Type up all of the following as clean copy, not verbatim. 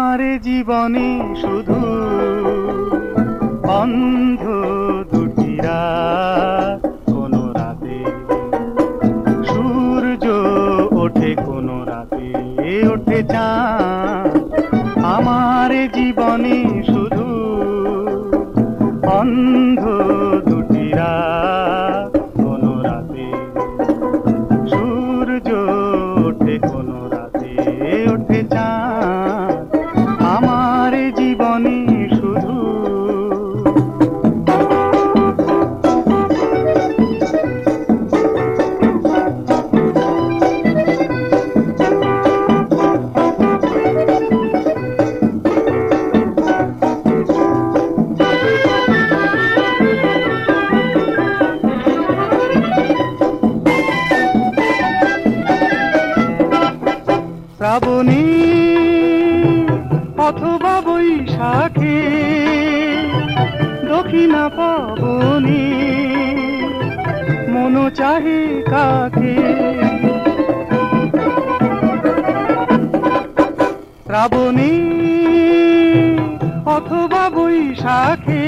আমার জীবনে শুধু অন্ধ দুটি রাত, কোনো রাতে সূর্য ওঠে, কোনো রাতে ওঠে চাঁদ। আমার জীবনে শুধু অন্ধ দুটি রাত, কোনো রাতে সূর্য ওঠে, কোনো রাতে ওঠে চাঁদ। আমার জীবনে শুধু শ্রাবণী অথবা বৈশাখে, দক্ষিণা পবনে মন চাহে কাকে। শ্রাবণী অথবা বৈশাখে,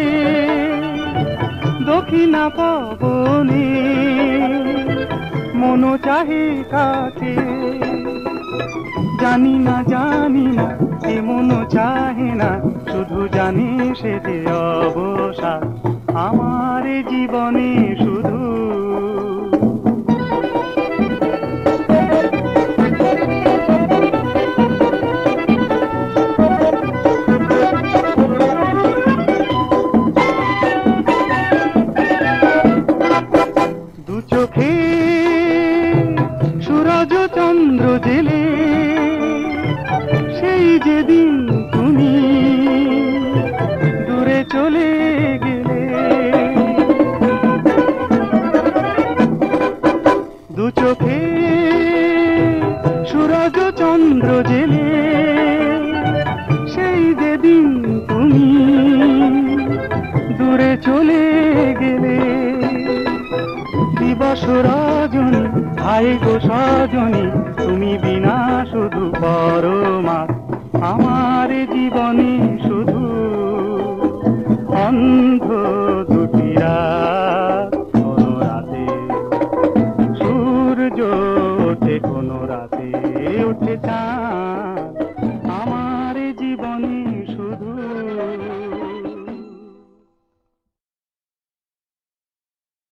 দক্ষিণা পবনে মন চাহে কাকে। জানি না এমন চাহে না, শুধু জানি সে যে অবসাদ। আমার জীবনে শুধু দু চোখে সূরজ চন্দ্র জেলে, সেই যেদিন তুমি দূরে চলে গেলে। দু চোখে সূরজ চন্দ্র জেলে, সেই যেদিন তুমি দূরে চলে গেলে। দিবস রজনী ভাই গো সজনী, তুমি বিনা শুধু পরমা। আমার জীবনে শুধু অন্ধ দুটি রাত, কোনো রাতে সূর্য ওঠে, কোনো রাতে ওঠে চাঁদ।